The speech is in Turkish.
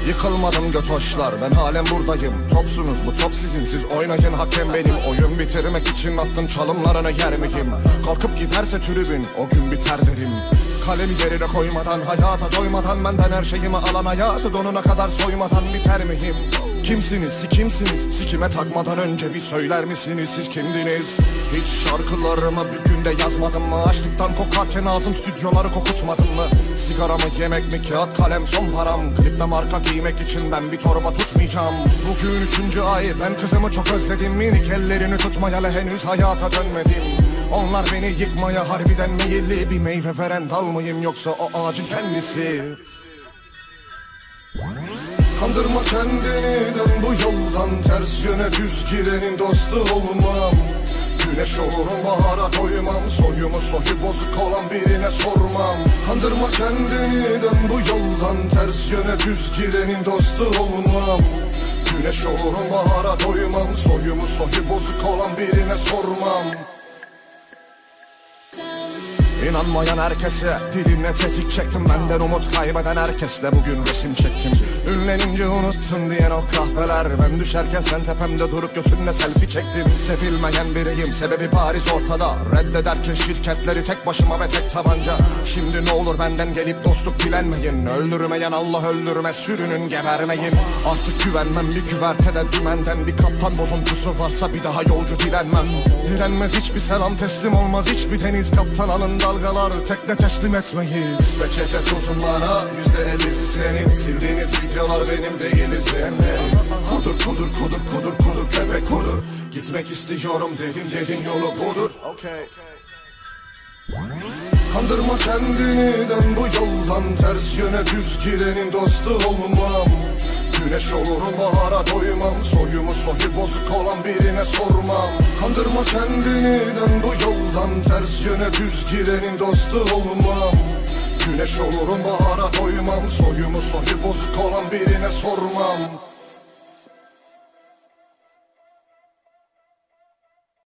Yıkılmadım götoşlar, ben halen buradayım. Topsunuz bu top sizin, siz oynayın, hakem benim. Oyun bitirmek için attın çalımlarını yer miyim? Kalkıp giderse tribün o gün biter derim. Kalemi yerine koymadan, hayata doymadan, benden her şeyimi alan hayatı donuna kadar soymadan biter miyim? Kimsiniz, kimsiniz? Sikime takmadan önce bir söyler misiniz? Siz kimdiniz? Hiç şarkılarımı bir günde yazmadım mı? Açlıktan kokarken ağzım stüdyoları kokutmadım mı? Sigaramı yemek mi, kağıt kalem son param? Klipte marka giymek için ben bir torba tutmayacağım. Bugün 3. ay, ben kızımı çok özledim. Minik ellerini tutmayalı henüz hayata dönmedim. Onlar beni yıkmaya harbiden meyilli. Bir meyve veren dal mıyım yoksa o ağacın kendisi? Kandırma kendini, dön bu yoldan. Ters yöne düz girenin dostu olmam. Güneş olurum, bahara doymam. Soyumu soyu bozuk olan birine sormam. Kandırma kendini, dön bu yoldan. Ters yöne düz girenin dostu olmam. Güneş olurum, bahara doymam. Soyumu soyu bozuk olan birine sormam. İnanmayan herkese dilimle tetik çektim. Benden umut kaybeden herkesle bugün resim çektim. Ünlenince unuttun diyen o kahveler. Ben düşerken sen tepemde durup götünle selfie çektin. Sevilmeyen biriyim, sebebi bariz ortada. Reddederken şirketleri tek başıma ve tek tabanca. Şimdi ne olur benden gelip dostluk dilenmeyin. Öldürmeyen Allah öldürmez, sürünün gebermeyin. Artık güvenmem bir güvertede dümenden. Bir kaptan bozuntusu varsa bir daha yolcu dilenmem. Direnmez hiçbir selam, teslim olmaz hiçbir deniz. Kaptan alında dalgalar, tekne teslim etmeyiz. Reçete tutun bana, %50'si senin. Sildiğiniz videolar benim değil, izleyenlerin. Kudur kudur kudur kudur kudur köpek kudur. Gitmek istiyorum dedin yolu budur. Kandırma kendini, dön bu yoldan. Ters yöne düz girenin dostu olmam. Güneş olurum, bahara doymam. Soyumu soyu bozuk olan birine sormam. Kandırma kendini, dön bu yoldan. Ters yöne düz girenin dostu olmam. Güneş olurum, bahara doymam. Soyumu soyu bozuk olan birine sormam.